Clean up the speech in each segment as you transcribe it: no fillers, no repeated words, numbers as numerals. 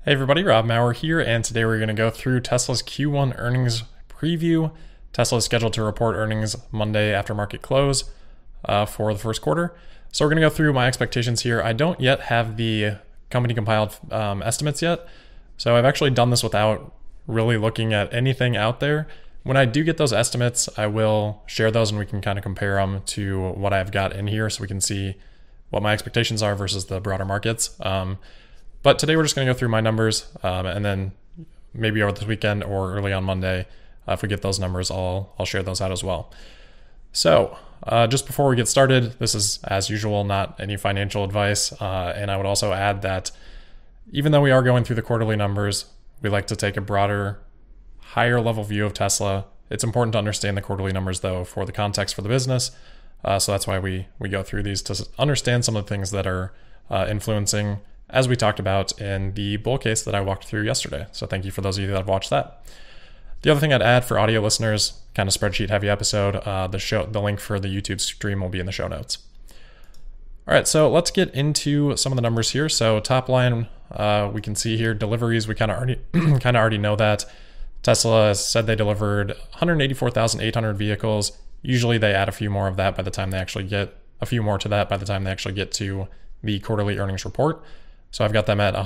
Hey everybody, Rob Maurer here, and today we're going to go through Tesla's Q1 earnings preview. Tesla is scheduled to report earnings Monday after market close for the first quarter. So we're going to go through my expectations here. I don't yet have the company compiled estimates yet, so I've actually done this without really looking at anything out there. When I do get those estimates, I will share those and we can kind of compare them to what I've got in here so we can see what my expectations are versus the broader markets. But today we're just going to go through my numbers, and then maybe over this weekend or early on Monday, if we get those numbers, I'll share those out as well. So just before we get started, this is, as usual, not any financial advice. And I would also add that even though we are going through the quarterly numbers, we like to take a broader, higher level view of Tesla. It's important to understand the quarterly numbers, though, for the context for the business. So that's why we go through these to understand some of the things that are influencing, as we talked about in the bull case that I walked through yesterday. So thank you for those of you that have watched that. The other thing I'd add for audio listeners, kind of spreadsheet heavy episode, the link for the YouTube stream will be in the show notes. All right, so let's get into some of the numbers here. So top line, we can see here deliveries. We kind of already know that. Tesla said they delivered 184,800 vehicles. Usually they add a few more of that by the time they actually get to the quarterly earnings report. So I've got them at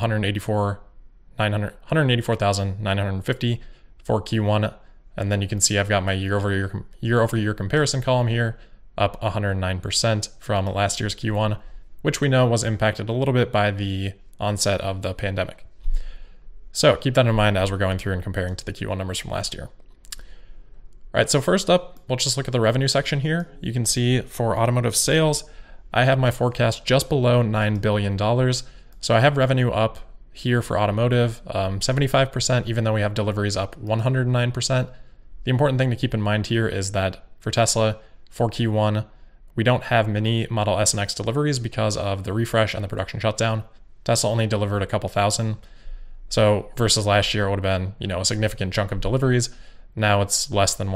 184,950 for Q1. And then you can see I've got my year-over-year comparison column here, up 109% from last year's Q1, which we know was impacted a little bit by the onset of the pandemic. So keep that in mind as we're going through and comparing to the Q1 numbers from last year. All right, so first up, we'll just look at the revenue section here. You can see for automotive sales, I have my forecast just below $9 billion. So I have revenue up here for automotive, 75%, even though we have deliveries up 109%. The important thing to keep in mind here is that for Tesla, for Q1, we don't have many Model S and X deliveries because of the refresh and the production shutdown. Tesla only delivered a couple thousand. So versus last year, it would have been, a significant chunk of deliveries. Now it's less than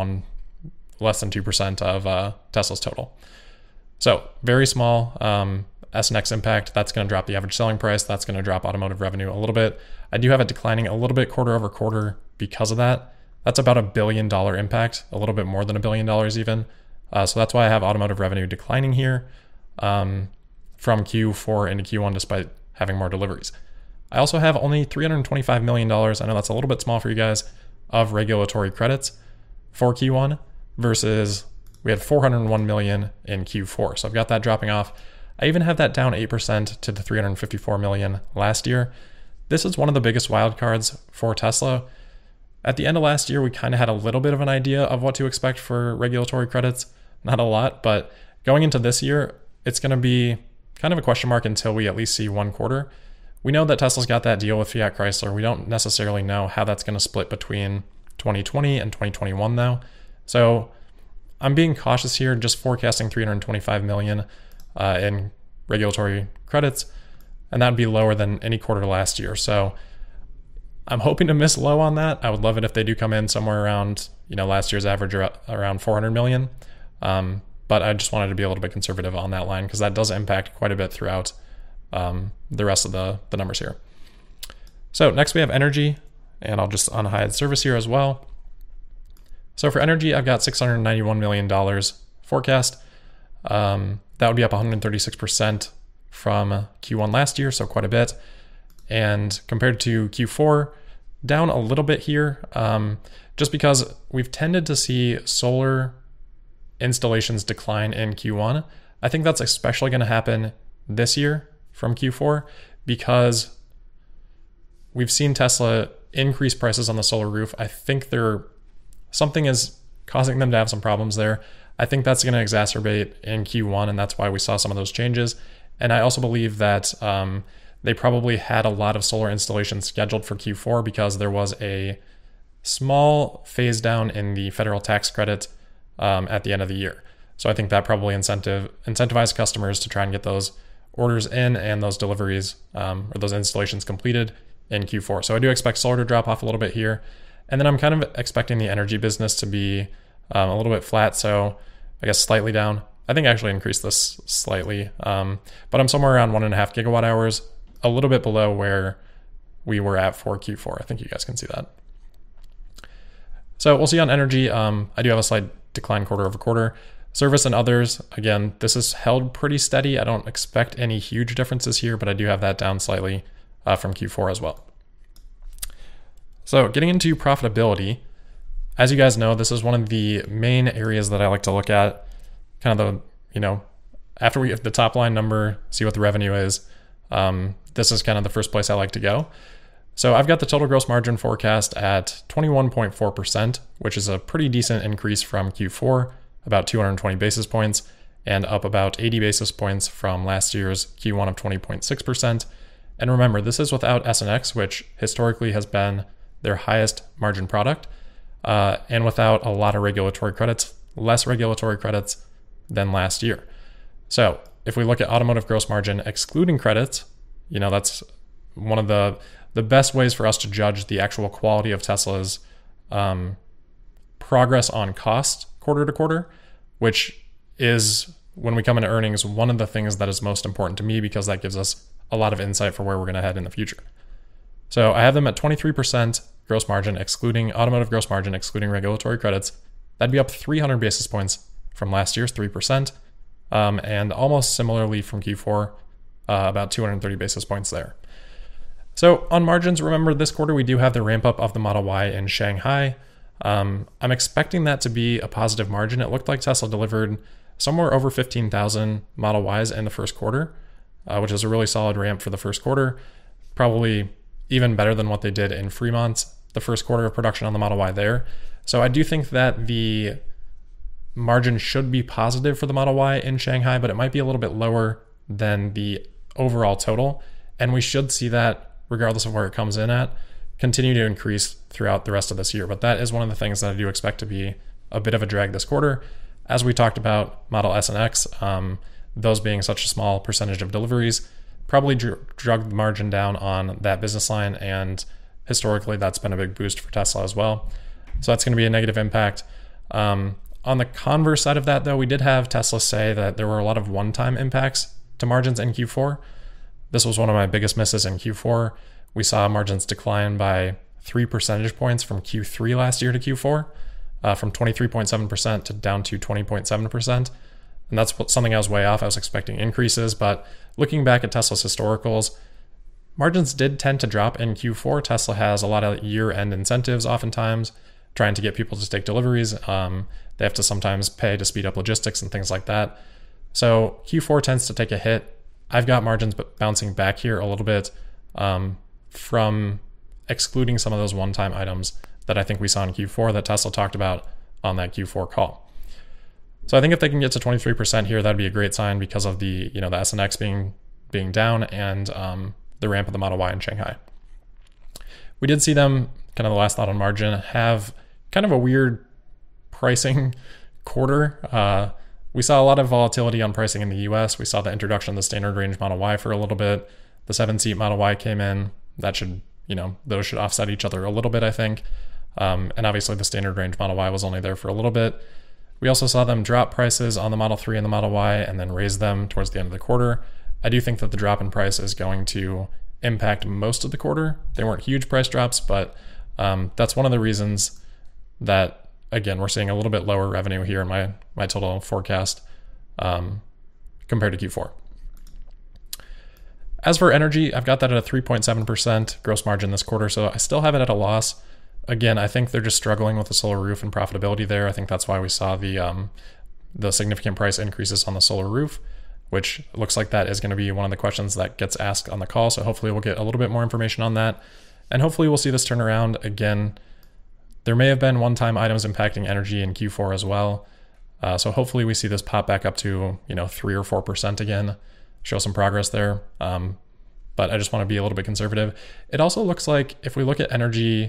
2% of Tesla's total. So very small S and X impact. That's going to drop the average selling price. That's going to drop automotive revenue a little bit. I do have it declining a little bit quarter over quarter because of that. That's about $1 billion impact, a little bit more than $1 billion even. So that's why I have automotive revenue declining here from Q4 into Q1 despite having more deliveries. I also have only $325 million. I know that's a little bit small for you guys, of regulatory credits for Q1 versus we had $401 million in Q4. So I've got that dropping off. I even have that down 8% to the $354 million last year. This is one of the biggest wildcards for Tesla. At the end of last year, we kind of had a little bit of an idea of what to expect for regulatory credits. Not a lot, but going into this year, it's going to be kind of a question mark until we at least see one quarter. We know that Tesla's got that deal with Fiat Chrysler. We don't necessarily know how that's going to split between 2020 and 2021 though. So I'm being cautious here, just forecasting $325 million in regulatory credits, and that'd be lower than any quarter last year. So I'm hoping to miss low on that. I would love it if they do come in somewhere around, last year's average around $400 million. But I just wanted to be a little bit conservative on that line because that does impact quite a bit throughout the rest of the numbers here. So next we have energy, and I'll just unhide service here as well. So for energy, I've got $691 million forecast. That would be up 136% from Q1 last year, so quite a bit. And compared to Q4, down a little bit here, just because we've tended to see solar installations decline in Q1. I think that's especially going to happen this year from Q4 because we've seen Tesla increase prices on the solar roof. I think something is causing them to have some problems there. I think that's going to exacerbate in Q1, and that's why we saw some of those changes. And I also believe that they probably had a lot of solar installations scheduled for Q4 because there was a small phase down in the federal tax credit at the end of the year. So I think that probably incentivized customers to try and get those orders in and those deliveries or those installations completed in Q4. So I do expect solar to drop off a little bit here. And then I'm kind of expecting the energy business to be a little bit flat. So I guess slightly down. I think I actually increased this slightly, but I'm somewhere around 1.5 gigawatt hours, a little bit below where we were at for Q4. I think you guys can see that. So we'll see on energy. I do have a slight decline quarter over quarter. Service and others, again, this is held pretty steady. I don't expect any huge differences here, but I do have that down slightly from Q4 as well. So getting into profitability, as you guys know, this is one of the main areas that I like to look at. Kind of the, after we get the top line number, see what the revenue is. This is kind of the first place I like to go. So I've got the total gross margin forecast at 21.4%, which is a pretty decent increase from Q4, about 220 basis points, and up about 80 basis points from last year's Q1 of 20.6%. And remember, this is without SNX, which historically has been their highest margin product, and without a lot of regulatory credits, less regulatory credits than last year. So if we look at automotive gross margin excluding credits, that's one of the best ways for us to judge the actual quality of Tesla's progress on cost quarter to quarter, which is, when we come into earnings, one of the things that is most important to me, because that gives us a lot of insight for where we're going to head in the future. So I have them at 23% gross margin, automotive gross margin, excluding regulatory credits. That'd be up 300 basis points from last year's 3%, and almost similarly from Q4, about 230 basis points there. So on margins, remember this quarter we do have the ramp up of the Model Y in Shanghai. I'm expecting that to be a positive margin. It looked like Tesla delivered somewhere over 15,000 Model Ys in the first quarter, which is a really solid ramp for the first quarter. Probably even better than what they did in Fremont, the first quarter of production on the Model Y there. So I do think that the margin should be positive for the Model Y in Shanghai, but it might be a little bit lower than the overall total. And we should see that, regardless of where it comes in at, continue to increase throughout the rest of this year. But that is one of the things that I do expect to be a bit of a drag this quarter. As we talked about Model S and X, those being such a small percentage of deliveries, probably drug the margin down on that business line. And historically, that's been a big boost for Tesla as well. So that's going to be a negative impact. On the converse side of that, though, we did have Tesla say that there were a lot of one-time impacts to margins in Q4. This was one of my biggest misses in Q4. We saw margins decline by 3 percentage points from Q3 last year to Q4, from 23.7% to down to 20.7%. And that's something I was way off. I was expecting increases, but looking back at Tesla's historicals, margins did tend to drop in Q4. Tesla has a lot of year-end incentives oftentimes, trying to get people to take deliveries. They have to sometimes pay to speed up logistics and things like that. So Q4 tends to take a hit. I've got margins bouncing back here a little bit from excluding some of those one-time items that I think we saw in Q4 that Tesla talked about on that Q4 call. So I think if they can get to 23% here, that'd be a great sign because of the the S and X being down and the ramp of the Model Y in Shanghai. We did see them, kind of the last thought on margin, have kind of a weird pricing quarter. We saw a lot of volatility on pricing in the US. We saw the introduction of the standard range Model Y for a little bit. The 7-seat Model Y came in. That should, those should offset each other a little bit, I think. And obviously the standard range Model Y was only there for a little bit. We also saw them drop prices on the Model 3 and the Model Y and then raise them towards the end of the quarter. I do think that the drop in price is going to impact most of the quarter. They weren't huge price drops, but that's one of the reasons that, again, we're seeing a little bit lower revenue here in my total forecast compared to Q4. As for energy, I've got that at a 3.7% gross margin this quarter, so I still have it at a loss. Again, I think they're just struggling with the Solar Roof and profitability there. I think that's why we saw the significant price increases on the Solar Roof, which looks like that is going to be one of the questions that gets asked on the call. So hopefully we'll get a little bit more information on that. And hopefully we'll see this turn around. Again, there may have been one-time items impacting energy in Q4 as well. So hopefully we see this pop back up to 3 or 4% again, show some progress there. But I just want to be a little bit conservative. It also looks like if we look at energy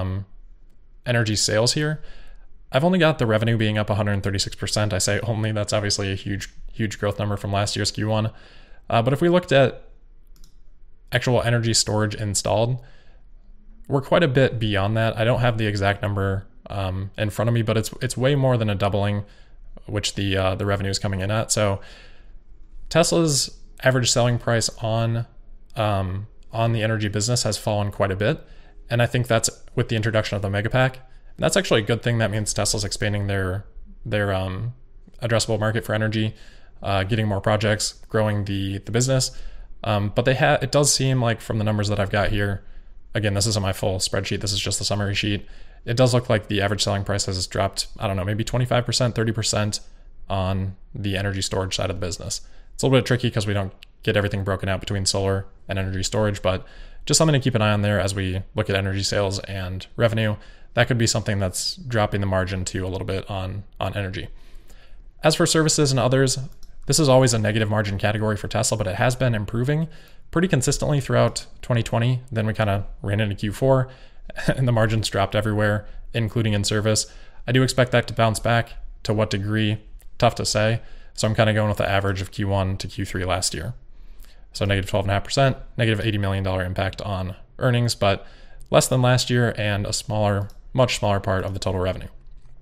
sales here, I've only got the revenue being up 136%. I say only, that's obviously a huge growth number from last year's Q1. But if we looked at actual energy storage installed, we're quite a bit beyond that. I don't have the exact number in front of me, but it's way more than a doubling, which the revenue is coming in at. So Tesla's average selling price on on the energy business has fallen quite a bit. And I think that's with the introduction of the Megapack. And that's actually a good thing. That means Tesla's expanding their addressable market for energy, getting more projects, growing the business. But it does seem like from the numbers that I've got here, again, this isn't my full spreadsheet, this is just the summary sheet. It does look like the average selling price has dropped, I don't know, maybe 25%, 30% on the energy storage side of the business. It's a little bit tricky because we don't get everything broken out between solar and energy storage, but just something to keep an eye on there as we look at energy sales and revenue. That could be something that's dropping the margin to a little bit on energy. As for services and others, this is always a negative margin category for Tesla, but it has been improving pretty consistently throughout 2020. Then we kind of ran into Q4 and the margins dropped everywhere, including in service. I do expect that to bounce back. To what degree? Tough to say. So I'm kind of going with the average of Q1 to Q3 last year. So negative 12.5%, negative $80 million impact on earnings, but less than last year and a much smaller part of the total revenue.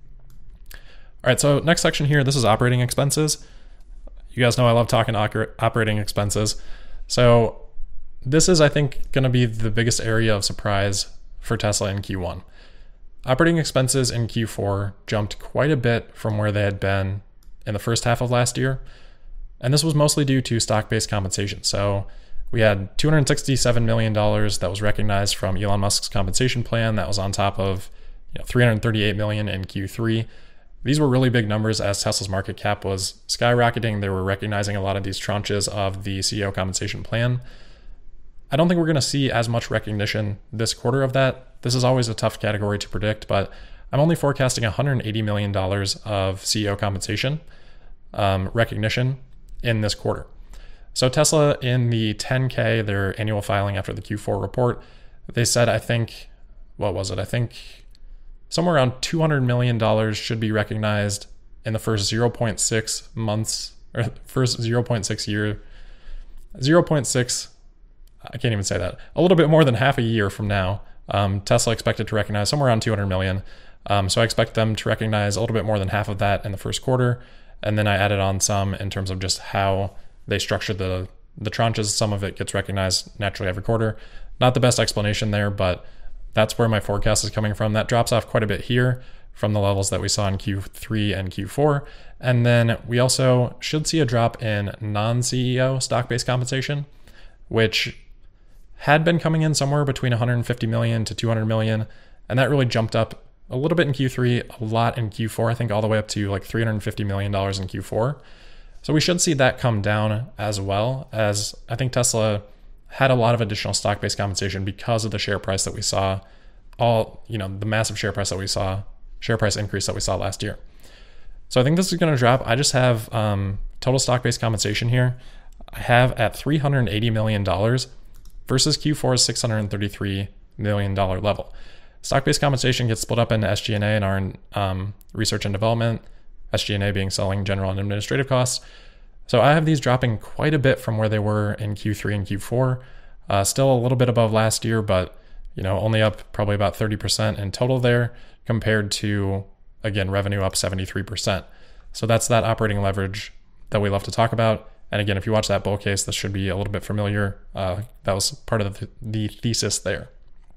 All right, so next section here, this is operating expenses. You guys know I love talking operating expenses. So this is, I think, going to be the biggest area of surprise for Tesla in Q1. Operating expenses in Q4 jumped quite a bit from where they had been in the first half of last year. And this was mostly due to stock-based compensation. So we had $267 million that was recognized from Elon Musk's compensation plan. That was on top of $338 million in Q3. These were really big numbers as Tesla's market cap was skyrocketing. They were recognizing a lot of these tranches of the CEO compensation plan. I don't think we're going to see as much recognition this quarter of that. This is always a tough category to predict, but I'm only forecasting $180 million of CEO compensation recognition in this quarter. So Tesla, in the 10K, their annual filing after the Q4 report, they said, I think somewhere around $200 million should be recognized in the first 0.6 months, or first 0.6 year, 0.6, I can't even say that, a little bit more than half a year from now. Tesla expected to recognize somewhere around 200 million. So I expect them to recognize a little bit more than half of that in the first quarter. And then I added on some in terms of just how they structured the tranches. Some of it gets recognized naturally every quarter. Not the best explanation there, but that's where my forecast is coming from. That drops off quite a bit here from the levels that we saw in Q3 and Q4. And then we also should see a drop in non-CEO stock-based compensation, which had been coming in somewhere between 150 million to 200 million. And that really jumped up a little bit in Q3, a lot in Q4, I think all the way up to like $350 million in Q4. So we should see that come down as well, as I think Tesla had a lot of additional stock-based compensation because of the share price that we saw, the massive share price increase that we saw last year. So I think this is going to drop. I just have total stock-based compensation here. I have at $380 million versus Q4's $633 million level. Stock-based compensation gets split up into SG&A and our research and development, SG&A being selling, general, and administrative costs. So I have these dropping quite a bit from where they were in Q3 and Q4. Still a little bit above last year, but only up probably about 30% in total there compared to, again, revenue up 73%. So that's that operating leverage that we love to talk about. And again, if you watch that bull case, this should be a little bit familiar. That was part of the thesis there.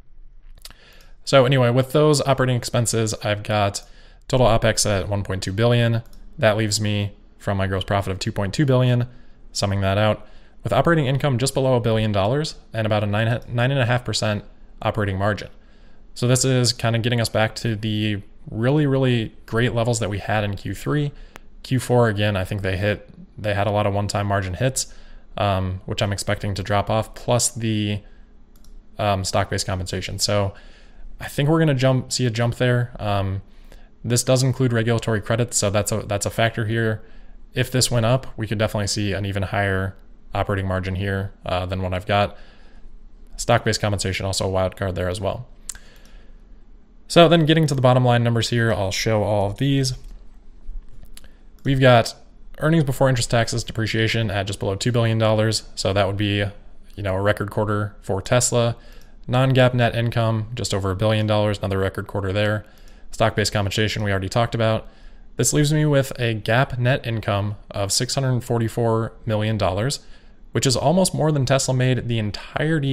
So anyway, with those operating expenses, I've got total OPEX at 1.2 billion. That leaves me from my gross profit of 2.2 billion, summing that out, with operating income just below $1 billion and about a 9.5% operating margin. So this is kind of getting us back to the really, really great levels that we had in Q3. Q4, again, I think they had a lot of one-time margin hits, which I'm expecting to drop off, plus the stock-based compensation. So I think we're going to see a jump there. This does include regulatory credits, so that's a factor here. If this went up, we could definitely see an even higher operating margin here than what I've got. Stock-based compensation, also a wild card there as well. So then getting to the bottom line numbers here, I'll show all of these. We've got earnings before interest, taxes, depreciation at just below $2 billion. So that would be, a record quarter for Tesla. Non-GAAP net income, just over $1 billion, another record quarter there. Stock-based compensation, we already talked about. This leaves me with a GAAP net income of $644 million, which is almost more than Tesla made the entirety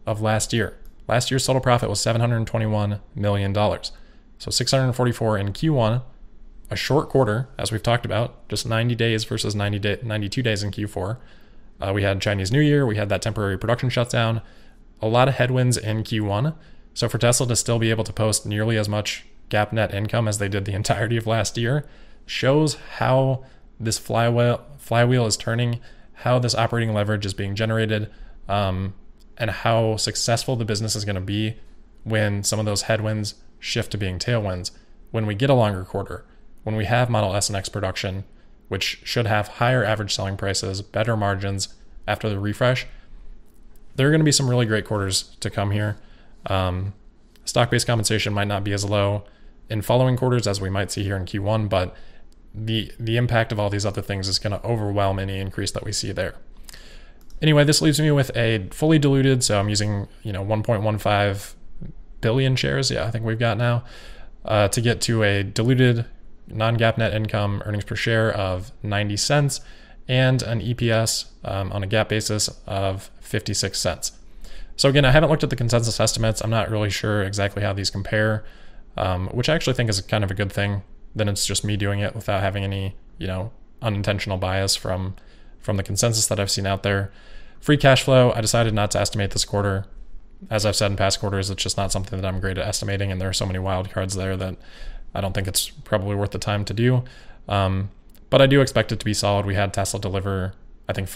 of last year. Last year's total profit was $721 million. So 644 in Q1, a short quarter, as we've talked about, just 90 days versus 92 days in Q4. We had Chinese New Year, we had that temporary production shutdown, a lot of headwinds in Q1. So for Tesla to still be able to post nearly as much GAAP net income as they did the entirety of last year shows how this flywheel is turning, how this operating leverage is being generated, and how successful the business is going to be when some of those headwinds shift to being tailwinds. When we get a longer quarter, when we have Model S and X production, which should have higher average selling prices, better margins after the refresh, there are going to be some really great quarters to come here. Stock-based compensation might not be as low in following quarters as we might see here in Q1, but the impact of all these other things is going to overwhelm any increase that we see there. Anyway, this leaves me with a fully diluted, so I'm using 1.15 billion shares, I think we've got now, to get to a diluted non-GAAP net income earnings per share of 90 cents and an EPS on a GAAP basis of 56 cents. So again, I haven't looked at the consensus estimates. I'm not really sure exactly how these compare, which I actually think is kind of a good thing. Then it's just me doing it without having any, unintentional bias from the consensus that I've seen out there. Free cash flow, I decided not to estimate this quarter. As I've said in past quarters, it's just not something that I'm great at estimating, and there are so many wild cards there that I don't think it's probably worth the time to do. But I do expect it to be solid. We had Tesla deliver, I think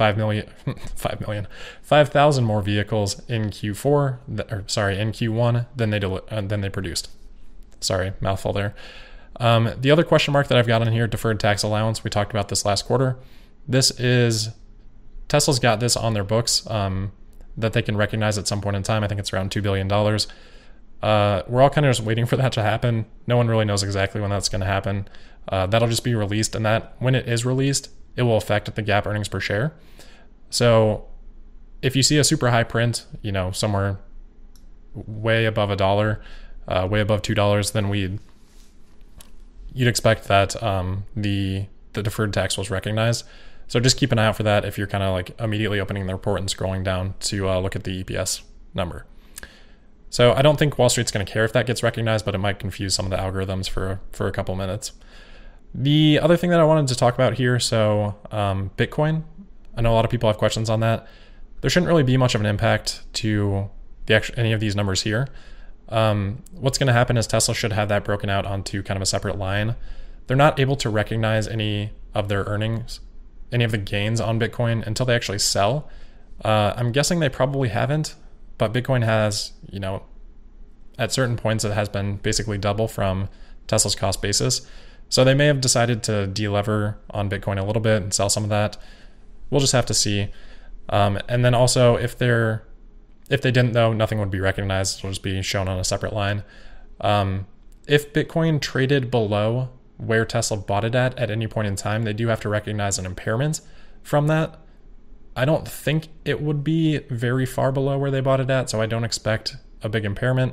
5,000 more vehicles in Q1 than they produced. Sorry, mouthful there. The other question mark that I've got on here, deferred tax allowance. We talked about this last quarter. Tesla's got this on their books that they can recognize at some point in time. I think it's around $2 billion. We're all kind of just waiting for that to happen. No one really knows exactly when that's going to happen. That'll just be released, and that when it is released, it will affect the GAAP earnings per share. So if you see a super high print, somewhere way above $1, way above $2, then you'd expect that the deferred tax was recognized. So just keep an eye out for that if you're kind of like immediately opening the report and scrolling down to look at the EPS number. So I don't think Wall Street's going to care if that gets recognized, but it might confuse some of the algorithms for a couple minutes. The other thing that I wanted to talk about here, so Bitcoin. I know a lot of people have questions on that. There shouldn't really be much of an impact to any of these numbers here. What's going to happen is Tesla should have that broken out onto kind of a separate line. They're not able to recognize any of their earnings, any of the gains on Bitcoin until they actually sell. I'm guessing they probably haven't, but Bitcoin has, at certain points it has been basically double from Tesla's cost basis. So they may have decided to delever on Bitcoin a little bit and sell some of that. We'll just have to see. And then also if they didn't, though, nothing would be recognized. It'll just be shown on a separate line. If Bitcoin traded below where Tesla bought it at any point in time, they do have to recognize an impairment from that. I don't think it would be very far below where they bought it at, so I don't expect a big impairment.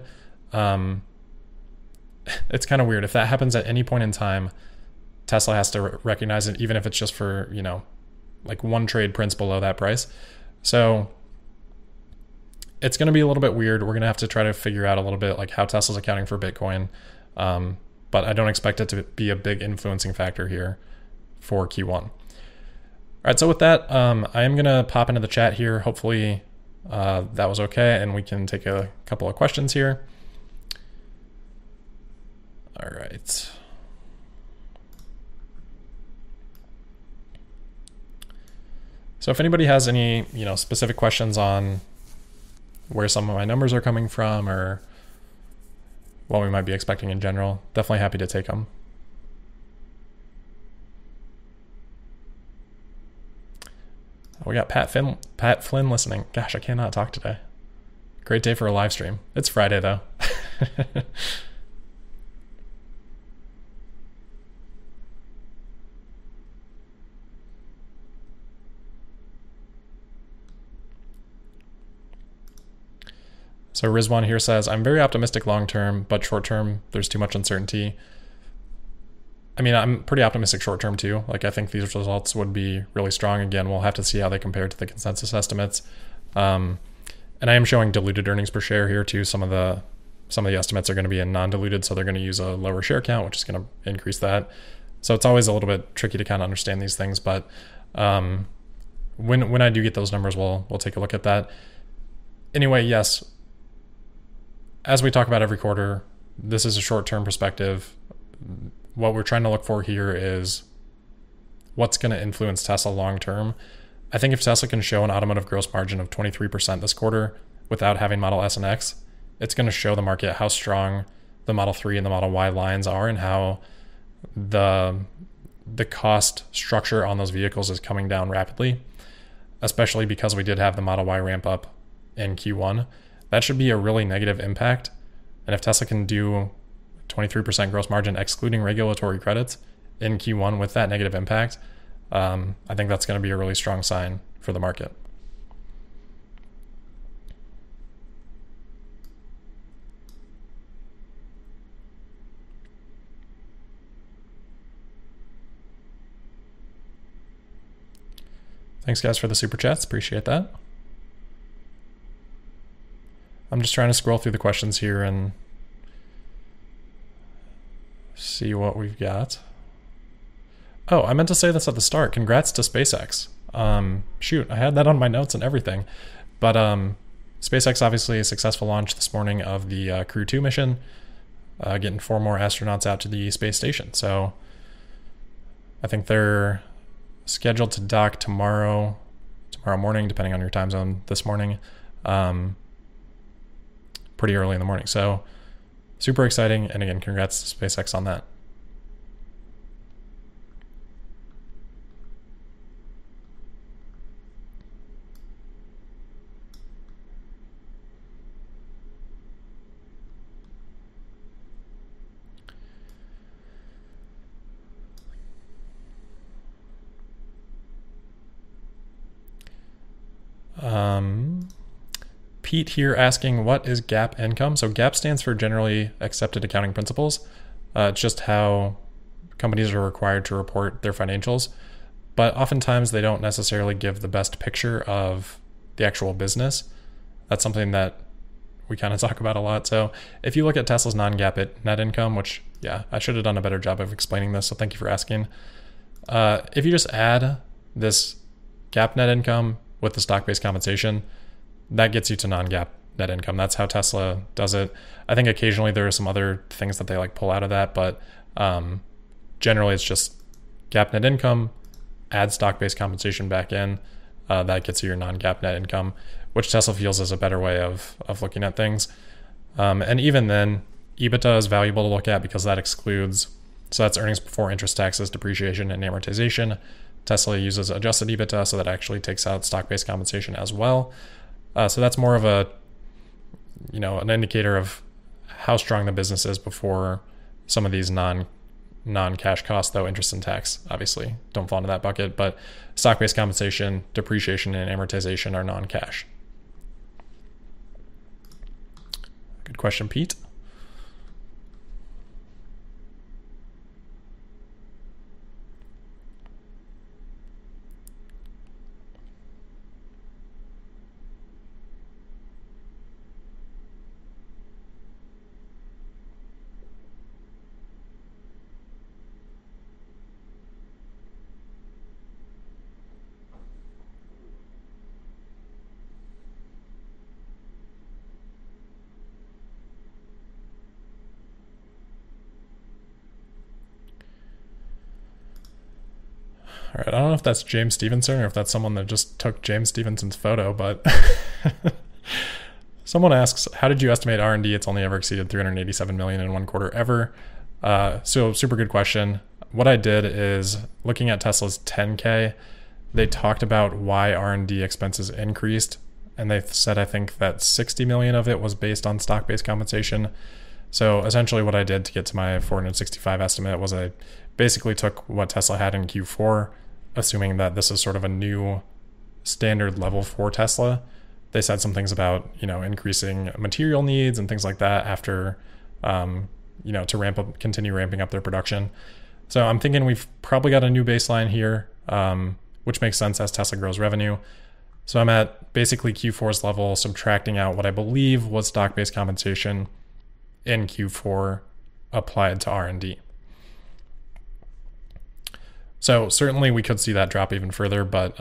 It's kind of weird. If that happens at any point in time, Tesla has to recognize it, even if it's just for, like one trade prints below that price. So it's going to be a little bit weird. We're going to have to try to figure out a little bit like how Tesla's accounting for Bitcoin. But I don't expect it to be a big influencing factor here for Q1. All right, so with that, I am going to pop into the chat here. Hopefully that was okay, and we can take a couple of questions here. All right. So if anybody has any, specific questions on where some of my numbers are coming from or what we might be expecting in general, definitely happy to take them. We got Pat Flynn listening. Gosh, I cannot talk today. Great day for a live stream. It's Friday though. So Rizwan here says, I'm very optimistic long-term, but short-term, there's too much uncertainty. I mean, I'm pretty optimistic short-term too. Like, I think these results would be really strong. Again, we'll have to see how they compare to the consensus estimates. And I am showing diluted earnings per share here too. Some of the estimates are going to be in non-diluted, so they're going to use a lower share count, which is going to increase that. So it's always a little bit tricky to kind of understand these things, but when I do get those numbers, we'll take a look at that. Anyway, yes, as we talk about every quarter, this is a short-term perspective. What we're trying to look for here is what's going to influence Tesla long-term. I think if Tesla can show an automotive gross margin of 23% this quarter without having Model S and X, it's going to show the market how strong the Model 3 and the Model Y lines are and how the cost structure on those vehicles is coming down rapidly, especially because we did have the Model Y ramp up in Q1. That should be a really negative impact. And if Tesla can do 23% gross margin excluding regulatory credits in Q1 with that negative impact, I think that's going to be a really strong sign for the market. Thanks guys for the super chats, appreciate that. I'm just trying to scroll through the questions here and see what we've got. Oh, I meant to say this at the start. Congrats to SpaceX. Shoot, I had that on my notes and everything. But SpaceX obviously a successful launch this morning of the Crew 2 mission, getting 4 more astronauts out to the space station. So I think they're scheduled to dock tomorrow morning, depending on your time zone this morning. Pretty early in the morning. So super exciting. And again, congrats to SpaceX on that. Pete here asking, what is GAAP income? So GAAP stands for Generally Accepted Accounting Principles. It's just how companies are required to report their financials. But oftentimes they don't necessarily give the best picture of the actual business. That's something that we kind of talk about a lot. So if you look at Tesla's non-GAAP net income, which, yeah, I should have done a better job of explaining this, so thank you for asking. If you just add this GAAP net income with the stock-based compensation, that gets you to non-GAAP net income. That's how Tesla does it. I think occasionally there are some other things that they like pull out of that, but generally it's just GAAP net income, add stock-based compensation back in. That gets you your non-GAAP net income, which Tesla feels is a better way of looking at things. And even then, EBITDA is valuable to look at because that excludes, so that's earnings before interest, taxes, depreciation, and amortization. Tesla uses adjusted EBITDA, so that actually takes out stock-based compensation as well. So that's more of a, an indicator of how strong the business is before some of these non-cash costs, though interest and tax obviously don't fall into that bucket, but stock-based compensation, depreciation, and amortization are non-cash. Good question, Pete. All right, I don't know if that's James Stevenson or if that's someone that just took James Stevenson's photo, but someone asks, how did you estimate R&D? It's only ever exceeded 387 million in one quarter ever. So super good question. What I did is looking at Tesla's 10K, they talked about why R&D expenses increased. And they said, I think that 60 million of it was based on stock-based compensation. So essentially what I did to get to my 465 estimate was I basically took what Tesla had in Q4, assuming that this is sort of a new standard level for Tesla. They said some things about, increasing material needs and things like that after, to continue ramping up their production. So I'm thinking we've probably got a new baseline here, which makes sense as Tesla grows revenue. So I'm at basically Q4's level, subtracting out what I believe was stock-based compensation in Q4 applied to R&D. So certainly we could see that drop even further, but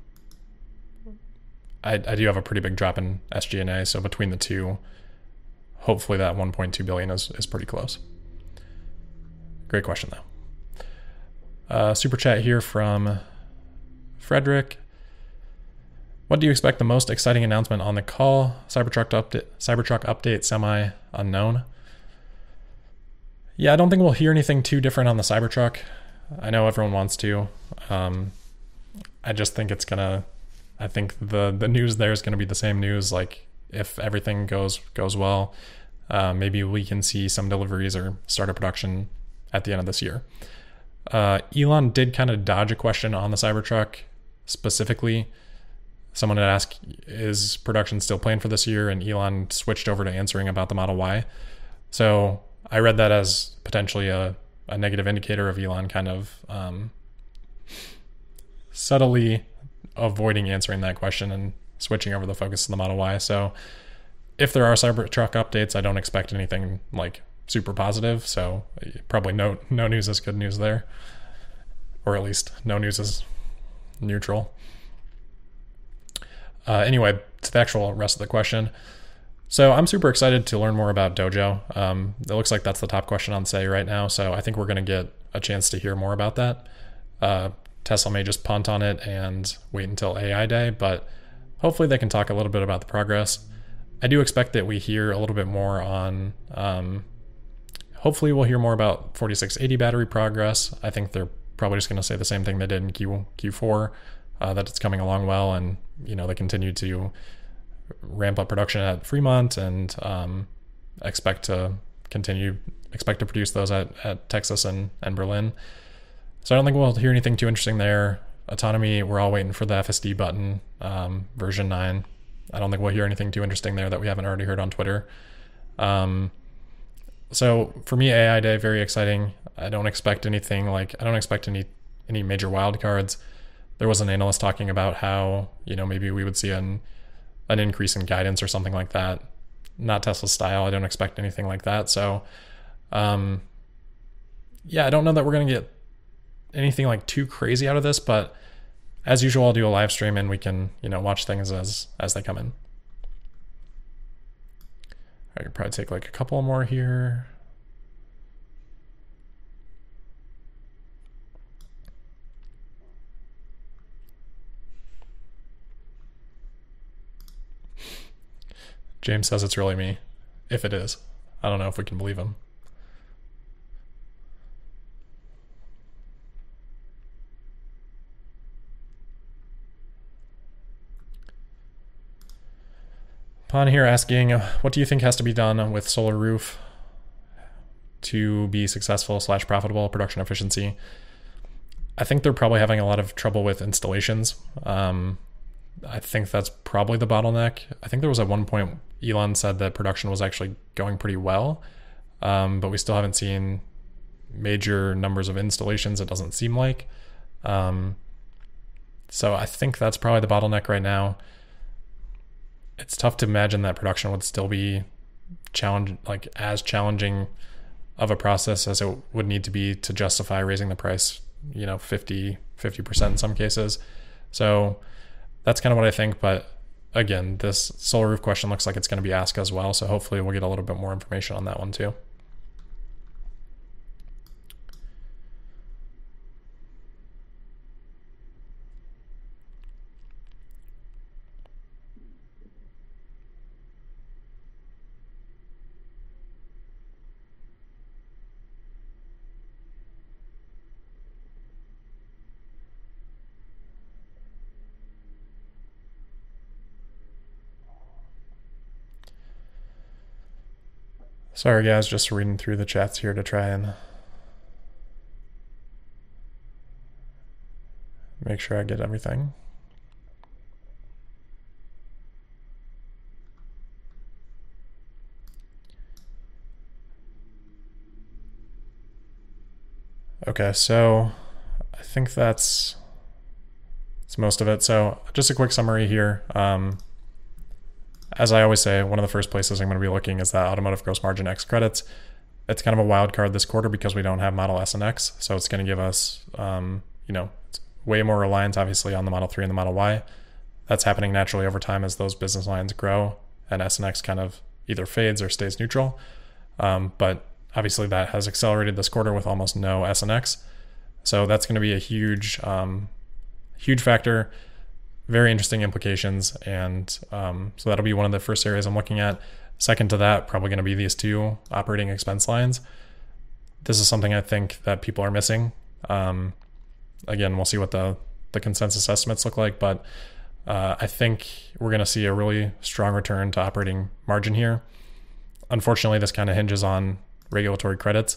I do have a pretty big drop in SG&A. So between the two, hopefully that 1.2 billion is pretty close. Great question though. Super chat here from Frederick. What do you expect the most exciting announcement on the call? Cybertruck update semi unknown. Yeah, I don't think we'll hear anything too different on the Cybertruck. I know everyone wants to. I just think it's gonna. I think the news there is gonna be the same news. Like if everything goes well, maybe we can see some deliveries or start of production at the end of this year. Elon did kind of dodge a question on the Cybertruck specifically. Someone had asked, is production still planned for this year? And Elon switched over to answering about the Model Y. So I read that as potentially a negative indicator of Elon kind of subtly avoiding answering that question and switching over the focus to the Model Y. So if there are Cybertruck updates, I don't expect anything like super positive. So probably no news is good news there. Or at least no news is neutral. Anyway, to the actual rest of the question. So I'm super excited to learn more about Dojo. It looks like that's the top question on Say right now. So I think we're going to get a chance to hear more about that. Tesla may just punt on it and wait until AI Day, but hopefully they can talk a little bit about the progress. I do expect that we hear a little bit more on, hopefully we'll hear more about 4680 battery progress. I think they're probably just going to say the same thing they did in Q4, that it's coming along well, and they continue to ramp up production at Fremont and expect to produce those at Texas and Berlin. So I don't think we'll hear anything too interesting there. Autonomy, we're all waiting for the FSD button, version 9. I don't think we'll hear anything too interesting there that we haven't already heard on Twitter. So for me, AI Day, very exciting. I don't expect anything any major wildcards. There was an analyst talking about how, maybe we would see an increase in guidance or something like that. Not Tesla style. I don't expect anything like that. So, I don't know that we're going to get anything like too crazy out of this, but as usual, I'll do a live stream and we can, watch things as they come in. I could probably take like a couple more here. James says it's really me. If it is. I don't know if we can believe him. Pon here asking, what do you think has to be done with Solar Roof to be successful / profitable production efficiency? I think they're probably having a lot of trouble with installations. I think that's probably the bottleneck. I think there was at one point Elon said that production was actually going pretty well, but we still haven't seen major numbers of installations, it doesn't seem like. So I think that's probably the bottleneck right now. It's tough to imagine that production would still be as challenging of a process as it would need to be to justify raising the price, 50% in some cases. So that's kind of what I think. But again, this Solar Roof question looks like it's going to be asked as well. So hopefully we'll get a little bit more information on that one too. Sorry guys, just reading through the chats here to try and make sure I get everything. Okay, so I think that's It's most of it. So just a quick summary here. As I always say, one of the first places I'm going to be looking is that automotive gross margin X credits. It's kind of a wild card this quarter because we don't have Model S and X. So it's going to give us, it's way more reliance, obviously, on the Model 3 and the Model Y. That's happening naturally over time as those business lines grow and S and X kind of either fades or stays neutral. But obviously that has accelerated this quarter with almost no S and X. So that's going to be a huge factor. Very interesting implications, and so that'll be one of the first areas I'm looking at. Second to that, probably going to be these two operating expense lines. This is something I think that people are missing. Again, we'll see what the consensus estimates look like, but I think we're going to see a really strong return to operating margin here. Unfortunately, this kind of hinges on regulatory credits.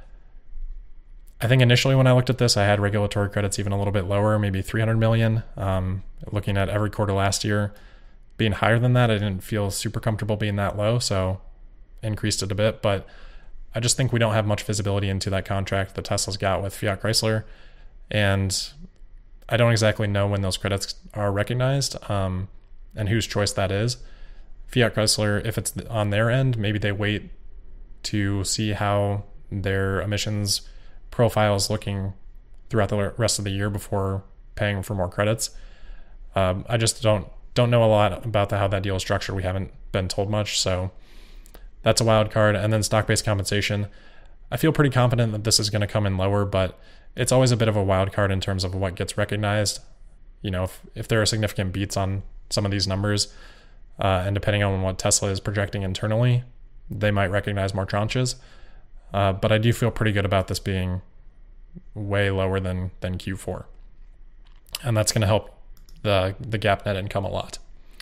I think initially when I looked at this, I had regulatory credits even a little bit lower, maybe 300 million. Looking at every quarter last year being higher than that, I didn't feel super comfortable being that low, so increased it a bit. But I just think we don't have much visibility into that contract that Tesla's got with Fiat Chrysler, and I don't exactly know when those credits are recognized and whose choice that is. Fiat Chrysler, if it's on their end, maybe they wait to see how their emissions profile is looking throughout the rest of the year before paying for more credits. I just don't know a lot about how that deal is structured. We haven't been told much, so that's a wild card. And then stock-based compensation. I feel pretty confident that this is going to come in lower, but it's always a bit of a wild card in terms of what gets recognized. If there are significant beats on some of these numbers, and depending on what Tesla is projecting internally, they might recognize more tranches. But I do feel pretty good about this being way lower than Q4. And that's going to help the GAAP net income a lot.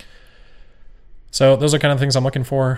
So those are kind of things I'm looking for.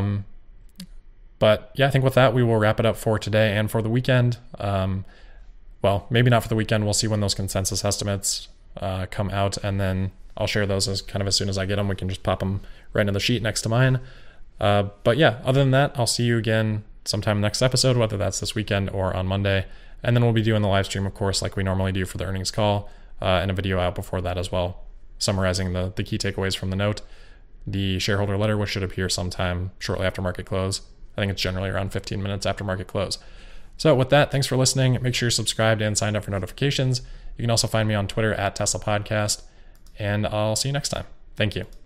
But yeah, I think with that, we will wrap it up for today and for the weekend. Well, maybe not for the weekend. We'll see when those consensus estimates come out, and then I'll share those as soon as I get them. We can just pop them right into the sheet next to mine. But yeah, other than that, I'll see you again sometime next episode, whether that's this weekend or on Monday. And then we'll be doing the live stream, of course, like we normally do for the earnings call, and a video out before that as well, summarizing the key takeaways from the note. The shareholder letter, which should appear sometime shortly after market close. I think it's generally around 15 minutes after market close. So with that, thanks for listening. Make sure you're subscribed and signed up for notifications. You can also find me on Twitter @TeslaPodcast, and I'll see you next time. Thank you.